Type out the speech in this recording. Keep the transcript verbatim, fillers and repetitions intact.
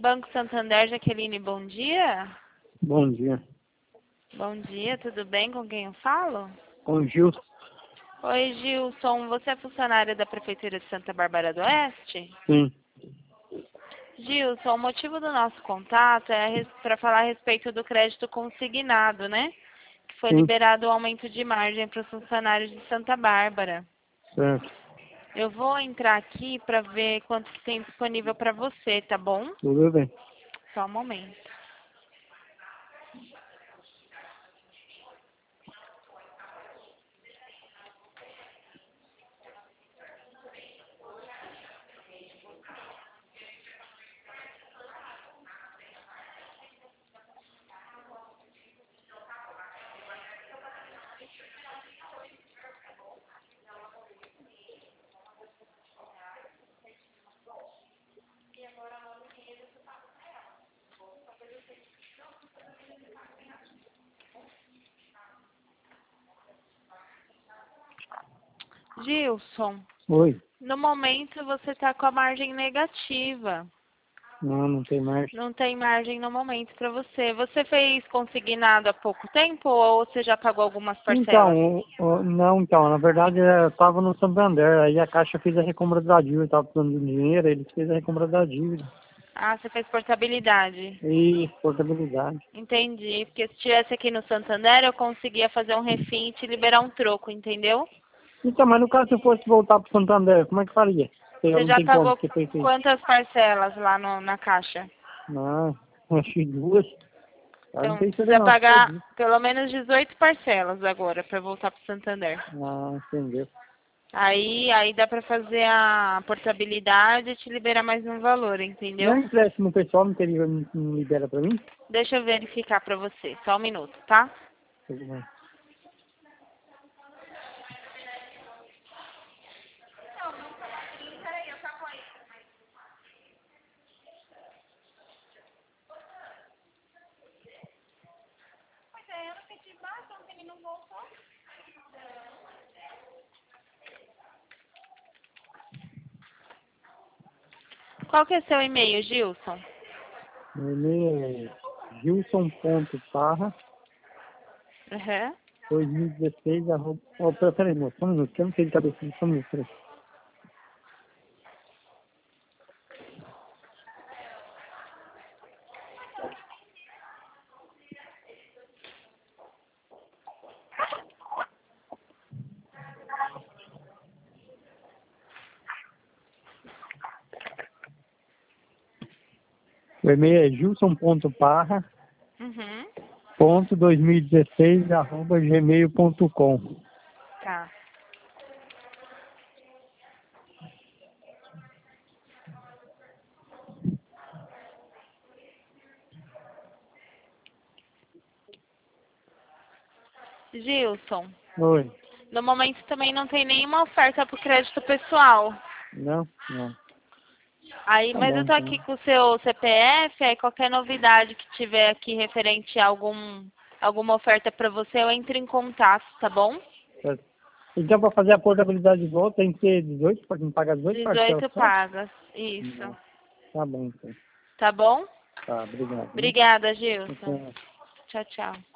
Banco Santander, Jaqueline, bom dia. Bom dia. Bom dia, tudo bem? Com quem eu falo? Com o Gilson. Oi, Gilson. Você é funcionária da Prefeitura de Santa Bárbara do Oeste? Sim. Gilson, o motivo do nosso contato é para falar a respeito do crédito consignado, né? Que foi Sim. liberado o aumento de margem para os funcionários de Santa Bárbara. Certo. Eu vou entrar aqui para ver quanto que tem disponível para você, tá bom? Tudo bem. Só um momento. Gilson, Oi. no momento você está com a margem negativa. Não, não tem mais. Não tem margem no momento para você. Você fez consignado há pouco tempo ou você já pagou algumas parcelas? Então, o- o- não, então, na verdade eu estava no Santander, aí a Caixa fez a recompra da dívida, estava precisando de dinheiro, eles fez a recompra da dívida. Ah, você fez portabilidade. E portabilidade. Entendi. Porque se estivesse aqui no Santander, eu conseguia fazer um refim e te liberar um troco, entendeu? Então, mas no caso se eu fosse voltar para o Santander, como é que faria? Eu Você não já tem como, pagou porque foi feito. quantas parcelas lá no, na caixa? Não, acho que duas. Ah, não Então, tem que fazer precisa não, pagar perdi. pelo menos dezoito parcelas agora para voltar para o Santander. Ah, entendeu. Aí, aí dá para fazer a portabilidade e te liberar mais um valor, E o entendeu? empréstimo pessoal não, teria, não não libera para mim? Deixa eu verificar para você. Só um minuto, tá? Tudo bem. Qual que é seu e-mail, Gilson? Meu e-mail é gilson.parra Uhum. dois mil e dezesseis, arroba... Oh, pera- peraí, moço, só um minuto, que eu não sei de cabeça, só um minuto, peraí. O e-mail é gilson.parra Uhum. ponto dois mil e dezesseis arroba gmail ponto com. Tá. Gilson, Oi. no momento também não tem nenhuma oferta para o crédito pessoal. Não? Não. Aí, Tá mas bom, eu tô então. aqui com o seu C P F, aí qualquer novidade que tiver aqui referente a algum, alguma oferta para você, eu entro em contato, tá bom? Certo. Então, para fazer a portabilidade de volta, tem que ter dezoito, para pagar dezoito parcelas dezoito só? pagas, isso. Não. Tá bom, então. Tá bom? Tá, obrigado. Viu? Obrigada, Gilson. Até. Tchau, tchau.